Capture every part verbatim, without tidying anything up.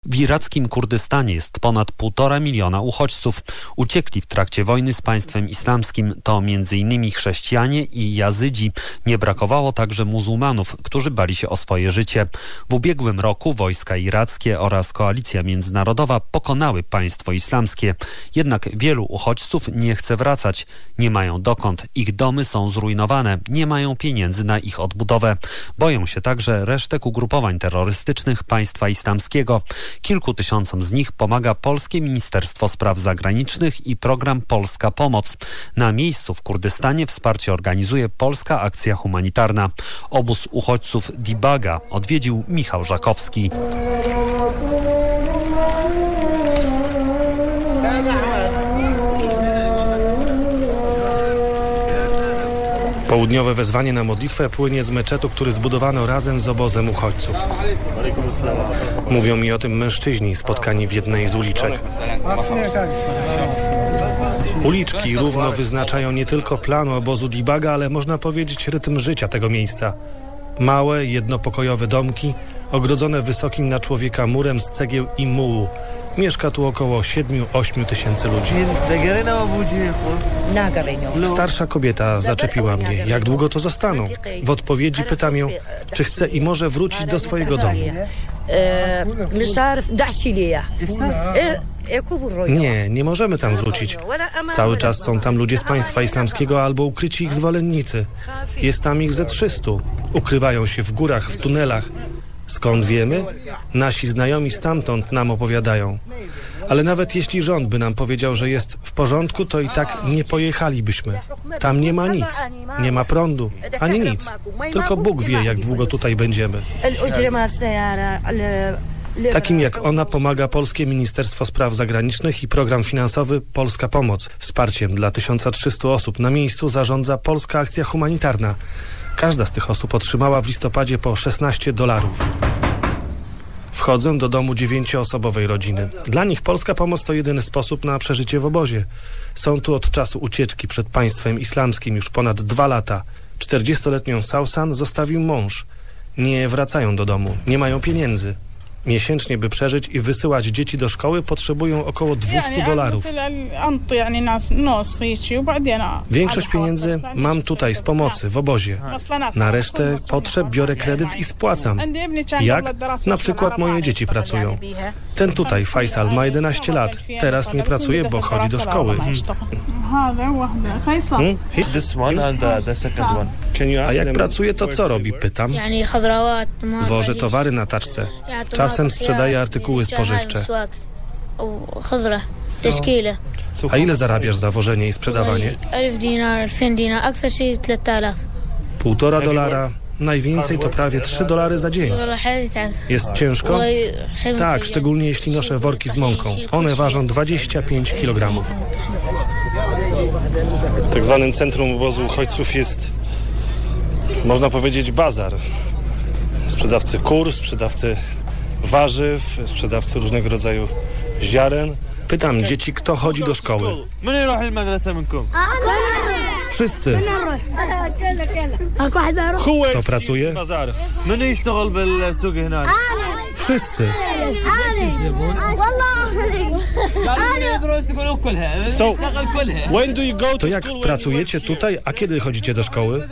W irackim Kurdystanie jest ponad półtora miliona uchodźców. Uciekli w trakcie wojny z państwem islamskim. To między innymi chrześcijanie i jazydzi. Nie brakowało także muzułmanów, którzy bali się o swoje życie. W ubiegłym roku wojska irackie oraz koalicja międzynarodowa pokonały państwo islamskie. Jednak wielu uchodźców nie chce wracać. Nie mają dokąd. Ich domy są zrujnowane. Nie mają pieniędzy na ich odbudowę. Boją się także resztek ugrupowań terrorystycznych państwa islamskiego. Kilku tysiącom z nich pomaga Polskie Ministerstwo Spraw Zagranicznych i program Polska Pomoc. Na miejscu w Kurdystanie wsparcie organizuje Polska Akcja Humanitarna. Obóz uchodźców Dibaga odwiedził Michał Żakowski. Południowe wezwanie na modlitwę płynie z meczetu, który zbudowano razem z obozem uchodźców. Mówią mi o tym mężczyźni spotkani w jednej z uliczek. Uliczki równo wyznaczają nie tylko plan obozu Dibaga, ale można powiedzieć rytm życia tego miejsca. Małe, jednopokojowe domki, ogrodzone wysokim na człowieka murem z cegieł i mułu. Mieszka tu około siedmiu ośmiu tysięcy ludzi. Starsza kobieta zaczepiła mnie. Jak długo to zostaną? W odpowiedzi pytam ją, czy chce i może wrócić do swojego domu. Nie, nie możemy tam wrócić. Cały czas są tam ludzie z państwa islamskiego albo ukryci ich zwolennicy. Jest tam ich ze trzystu. Ukrywają się w górach, w tunelach. Skąd wiemy? Nasi znajomi stamtąd nam opowiadają. Ale nawet jeśli rząd by nam powiedział, że jest w porządku, to i tak nie pojechalibyśmy. Tam nie ma nic. Nie ma prądu, ani nic. Tylko Bóg wie, jak długo tutaj będziemy. Takim jak ona pomaga Polskie Ministerstwo Spraw Zagranicznych i program finansowy Polska Pomoc. Wsparciem dla tysiąc trzysta osób na miejscu zarządza Polska Akcja Humanitarna. Każda z tych osób otrzymała w listopadzie po szesnaście dolarów. Wchodzę do domu dziewięcioosobowej rodziny. Dla nich Polska Pomoc to jedyny sposób na przeżycie w obozie. Są tu od czasu ucieczki przed państwem islamskim już ponad dwa lata. czterdziestoletnią Sausan zostawił mąż. Nie wracają do domu, nie mają pieniędzy. Miesięcznie, by przeżyć i wysyłać dzieci do szkoły, potrzebują około dwieście dolarów. Większość pieniędzy mam tutaj z pomocy, w obozie. Na resztę potrzeb biorę kredyt i spłacam. Jak? Na przykład moje dzieci pracują. Ten tutaj, Faisal, ma jedenaście lat. Teraz nie pracuje, bo chodzi do szkoły. Hmm? A jak pracuje, to co robi? Pytam. Wożę towary na taczce. Czasem sprzedaję artykuły spożywcze. A ile zarabiasz za wożenie i sprzedawanie? Półtora dolara. Najwięcej to prawie trzy dolary za dzień. Jest ciężko? Tak, szczególnie jeśli noszę worki z mąką. One ważą dwadzieścia pięć kilogramów. W tak zwanym centrum obozu uchodźców jest, można powiedzieć, bazar. Sprzedawcy kur, sprzedawcy warzyw, sprzedawcy różnego rodzaju ziaren. Pytam dzieci, kto chodzi do szkoły. Wszyscy. Kto pracuje? Wszyscy. So, when do you go to to jak pracujecie tutaj, a kiedy chodzicie do szkoły?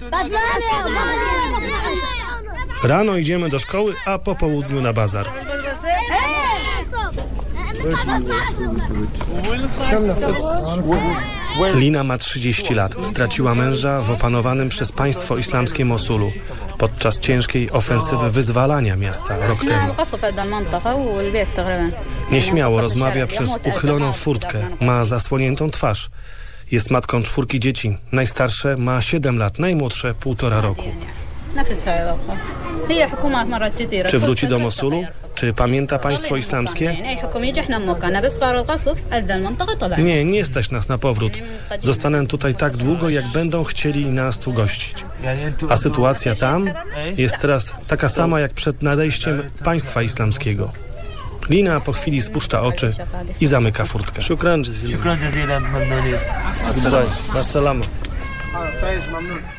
Rano idziemy do szkoły, a po południu na bazar. Lina ma trzydzieści lat. Straciła męża w opanowanym przez państwo islamskie Mosulu podczas ciężkiej ofensywy wyzwalania miasta rok temu. Nieśmiało rozmawia przez uchyloną furtkę. Ma zasłoniętą twarz. Jest matką czwórki dzieci. Najstarsze ma siedem lat, najmłodsze półtora roku. Czy wróci do Mosulu? Czy pamięta państwo islamskie? Nie, nie stać nas na powrót. Zostanę tutaj tak długo, jak będą chcieli nas tu gościć. A sytuacja tam jest teraz taka sama, jak przed nadejściem państwa islamskiego. Lina po chwili spuszcza oczy i zamyka furtkę. Shukran jazilan.